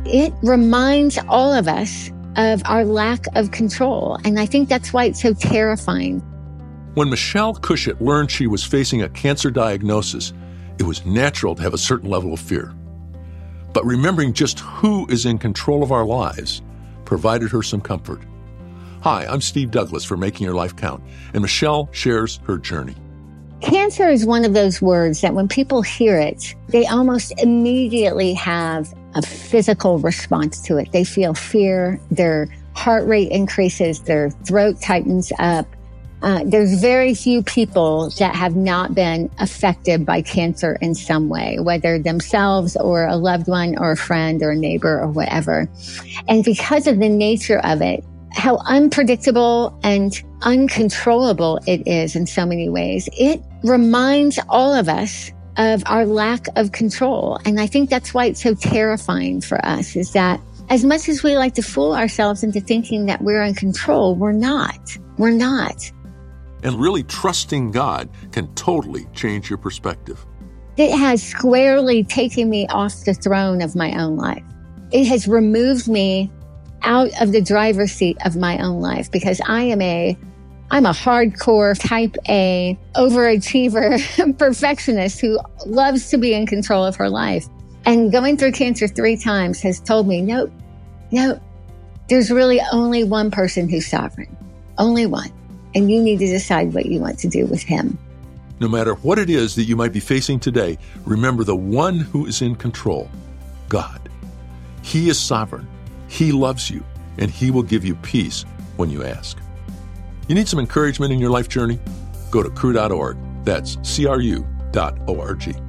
it reminds all of us of our lack of control. And I think that's why it's so terrifying. When Michelle Cushit learned she was facing a cancer diagnosis, it was natural to have a certain level of fear. But remembering just who is in control of our lives provided her some comfort. Hi, I'm Steve Douglas for Making Your Life Count, and Michelle shares her journey. Cancer is one of those words that when people hear it, they almost immediately have a physical response to it. They feel fear, their heart rate increases, their throat tightens up. There's very few people that have not been affected by cancer in some way, whether themselves or a loved one or a friend or a neighbor or whatever. And because of the nature of it, how unpredictable and uncontrollable it is in so many ways, it reminds all of us of our lack of control. And I think that's why it's so terrifying for us, is that as much as we like to fool ourselves into thinking that we're in control, we're not. We're not. And really trusting God can totally change your perspective. It has squarely taken me off the throne of my own life. It has removed me out of the driver's seat of my own life, because I'm a hardcore type A overachiever perfectionist who loves to be in control of her life. And going through cancer 3 times has told me, no, there's really only one person who's sovereign, only one. And you need to decide what you want to do with him. No matter what it is that you might be facing today, remember the one who is in control, God. He is sovereign. He loves you, and he will give you peace when you ask. You need some encouragement in your life journey? Go to cru.org. That's CRU.org.